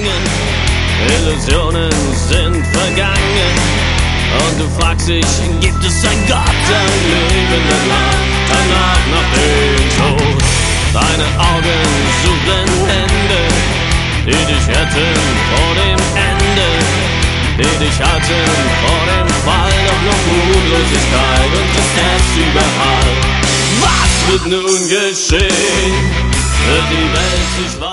vergangen, Illusionen sind vergangen. Und du fragst dich, gibt es ein Gott, ein Leben danach nach dem Tod? Deine Augen suchen Hände, die dich retten vor dem Ende, die dich halten vor dem Fall. Doch noch Mutlosigkeit und Tristesse überall. Was wird nun geschehen? Wird die Welt sich weiter